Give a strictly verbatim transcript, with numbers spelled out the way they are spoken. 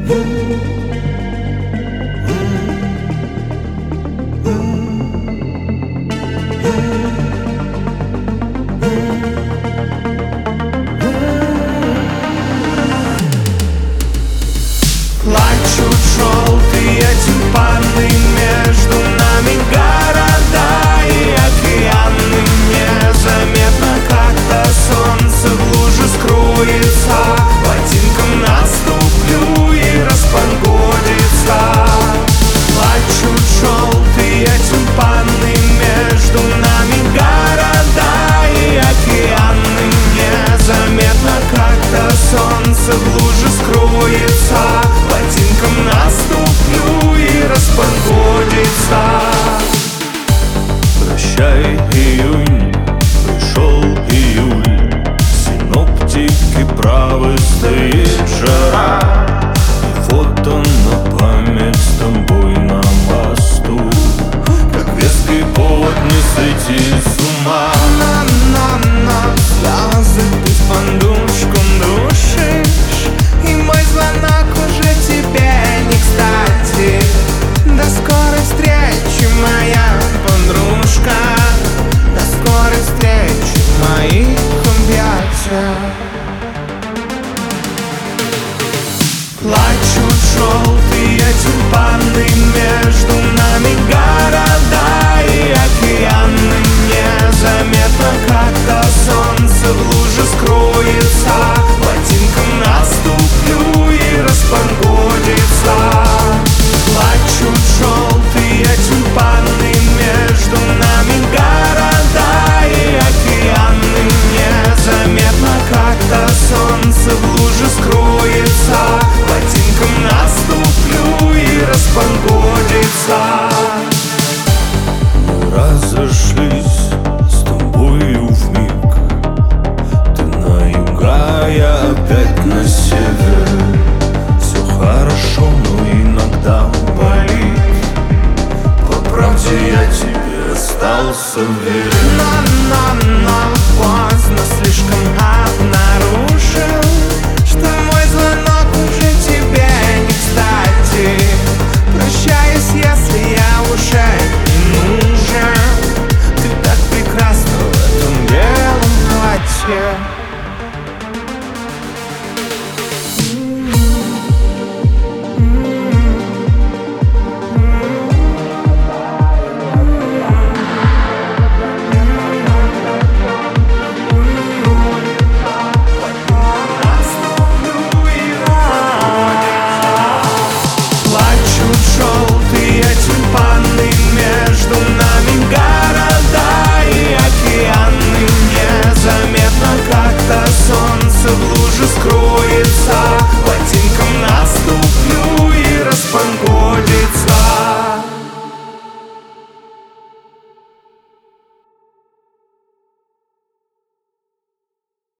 Плачут желтые тюльпаны, между нами города и океаны. Незаметно как-то солнце в луже скроется, ботинком наступлю и распогодится. Плачут желтые тюльпаны, между нами города и океаны. Незаметно как-то солнце в луже скроется, ботинком наступлю и распогодится. Прощай, июнь, пришел июль, синоптики правы, стоит жара. И вот он на память с тобой на мосту, как веский повод не сойти с ума. На-на-на, слезы ты в подушку душишь, и мой звонок уже тебе не кстати. До скорой встречи, моя подружка, до скорой встречи в моих объятиях. Плачут желтые тюльпаны, между нами города и океаны. Незаметно как-то солнце в луже скроется, ботинком наступлю и распогодится. Плачут желтые тюльпаны, между нами города и океаны. Незаметно как-то солнце в луже скроется, ботинком наступлю и распогодится. Мы разошлись с тобою вмиг, ты на юга, я опять на север. Все хорошо, но иногда болит, по правде я тебе остался верен.